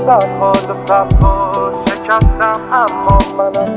سرها و صفها شکستم اما منم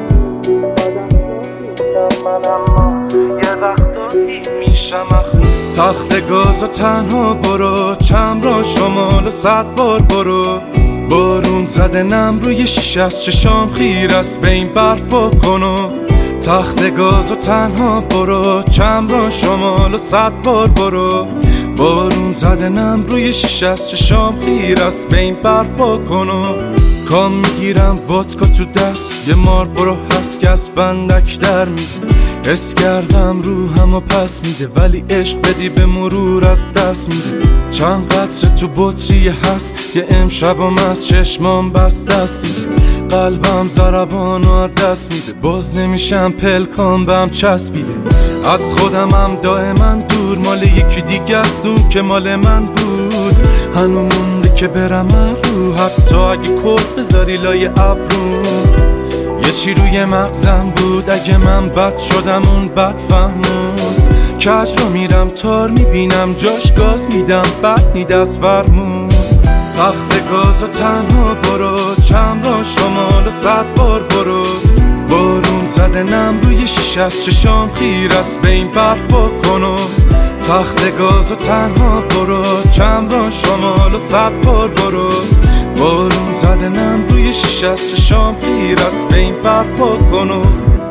من اما یه وقتایی میشم تخت گاز و تنها برو چم را شمال و 100 بار برو بارون زده نم روی شیشه از چشام خیر است به این برف بکنو تخت گاز و تنها برو چم را شمال و 100 بار برو بارون زده نم روی شیشه از چشام خیر است به این برف بکنو کام میگیرم وودکا تو دست یه مار برو هست که از بندک در میده حس کردم روحم و پس میده ولی عشق بدی به مرور از دست میده چند قطره تو بطری هست یه امشبم از چشمام بست دستی قلبم ضربان و دست میده باز نمیشم پلکام بهم چسبیده از خودمم دائما دور مال یکی دیگه است اون که مال من بود هنو مونده که برم رو حتی اگه کرد بذاری لای ابرو یه چی روی مغزم بود اگه من بد شدم اون بد فهمون کج رو میرم تار میبینم جاش گاز میدم بد نی دست فرمون تخت گاز و تنها برو چم را شمال و 100 بار برو بارون زده نم روی شیشه از چشام خیر است به این برف بکنو تخت گاز و تنها برو چم را شمال و 100 بار برو بارون زده نم روی شیشه از چشام خیر است به این برف بکنو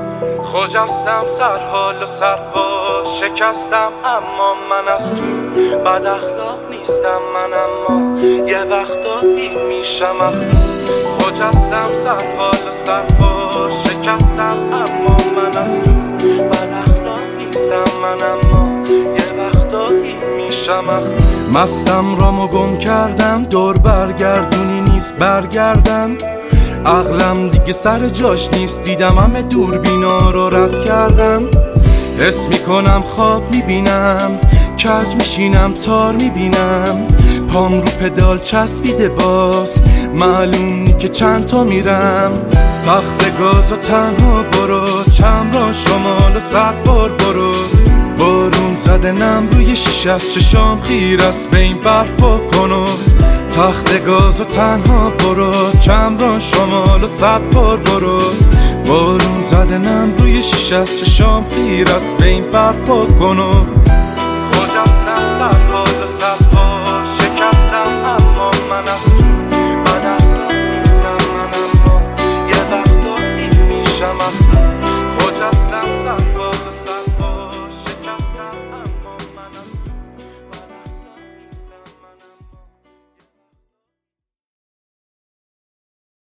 خجستم سرحال و سرپا شکستم اما من از تو بد اخلاق نیستم من اما یه وقتایی میشم خجستم سرحال و سرپا شکستم اما من از تو بد اخلاق نیستم من اما یه وقتایی میشم مستم رامو گم کردم دور برگردونی نیست برگردم عقلم دیگه سر جاش نیست دیدم همه دوربینا رو رد کردم حس میکنم خواب میبینم کج میشینم تار میبینم پام رو پدال چسبیده باز معلوم نی که چند تا میرم تخت گاز و تنها برو چم را شمال و 100 بار برو بارون زده نم روی شیشه از چشام خیر است به این برف بکنو تخت گاز و تنها برو چم را شمال و 100 بار برو بارون زده نم روی شیشه از چشام خیر است به این برف بکنو